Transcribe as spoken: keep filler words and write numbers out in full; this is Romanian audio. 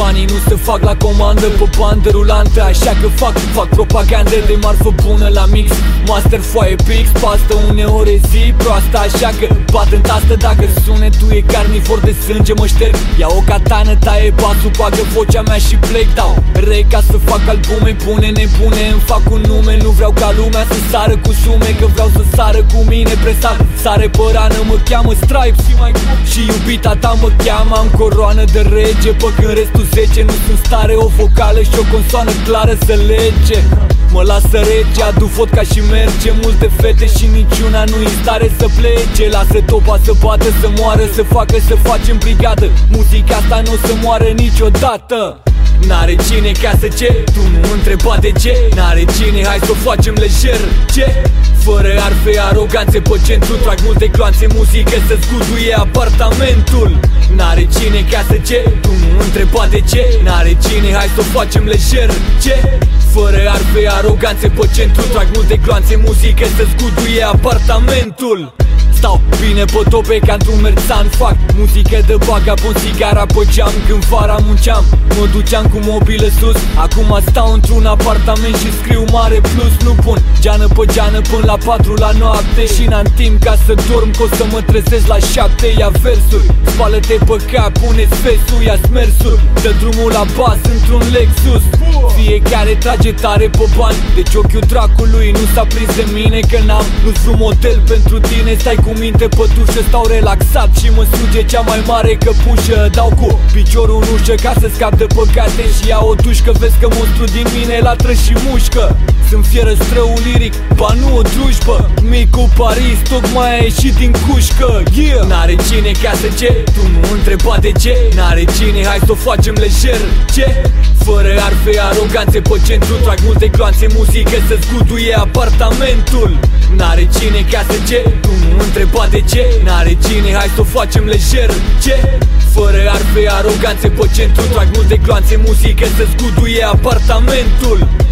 banii nu se fac la comandă pe bandă rulantă, așa că fac, fac propagandă de marfă bună la mix. Master, foaie, pix, pastă, uneori e zi proastă, așa că bat în tastă dacă sunetul e carnifor de sânge, mă șterg. Ia o katană, taie basul, bagă vocea mea și plec. Dau re ca să fac albume, pune nebune, îmi fac un nume. Nu vreau ca lumea să sară cu sume, că vreau să sară cu mine presat. Sare pe rană, mă cheamă Stripes și iubita ta mă cheamă. Am coroană de rege, pe când restul zece nu sunt stare. O vocală și o consoană clară să lege. Mă lasă rege, adu vodka și merge. Multe fete și niciuna nu-i în stare să plece. Lasă topa să bată, să moară, să facă, să facem brigadă. Muzica asta nu o să moară niciodată. N-are cine ca să ce? Tu nu întreba de ce? N-are cine, hai să o facem lejer. Ce? Fără arfe, aroganțe pe centru, trag multe gloanțe, muzică să zguduie apartamentul. N-are cine ca să ce? Tu nu întreba de ce? N-are cine, hai să o facem lejer. Ce? Fără arfe, aroganțe pe centru, trag multe gloanțe, muzică să zguduie apartamentul. Stau bine pe tope ca într-un merțan. Fac muzică de vagabond, sigara pe geam. Când vara munceam, mă duceam cu mobilă sus. Acum stau într-un apartament și scriu mare plus. Nu pun geană pe geană până la patru la noapte. Și n-am timp ca să dorm, că o să mă trezesc la șapte. Ia versuri, spală-te pe cap, pune-ți fesul, ia smersul. Dă drumul la bas într-un Lexus. Fiecare trage tare pe bani, deci ochiul dracului nu s-a prins de mine. Că n-am, nu-s vreun model pentru tine. Stai cu minte pe dușă, stau relaxat și mă suge cea mai mare căpușă. Dau cu piciorul în ușă ca să scap de păcate și iau o dușcă. Vezi că monstru din mine latră și mușcă. Sunt fierăstrăul liric, ba nu o drujbă. Micul Paris tocmai a ieșit din cușcă. Yeah! N-are cine ca să ce? Tu nu întreba de ce? N-are cine, hai să o facem lejer. Ce? Fără arfe, aroganțe pe centru, trag multe gloanțe, muzică să zguduie apartamentul. N-are cine ca să ce? Tu nu întreba de ce? N-are cine, hai să o facem lejer. Ce? Fără arfe, aroganțe pe centru, trag multe gloanțe, muzică să zguduie apartamentul.